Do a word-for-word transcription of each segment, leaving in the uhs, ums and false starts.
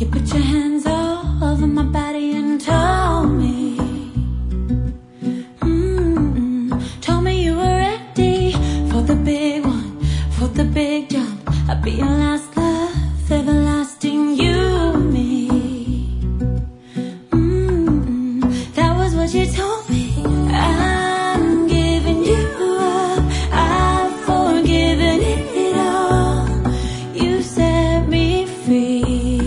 You put your hands all over my body and told me, mm-mm, told me you were ready for the big one, for the big jump. I'd be your last love, everlasting, you and me. Mm-mm, that was what you told me. I'm giving you up, I've forgiven it all. You set me free.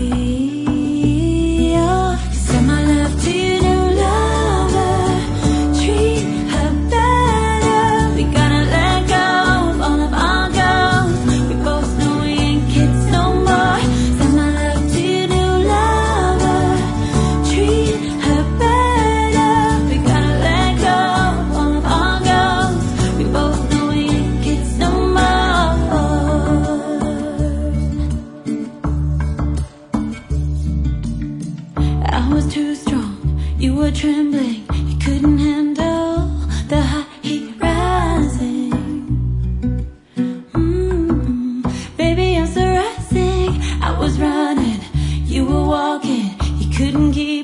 I was too strong, you were trembling, you couldn't handle the high heat rising. Mm-mm. Baby, I'm so rising. I was running, you were walking, you couldn't keep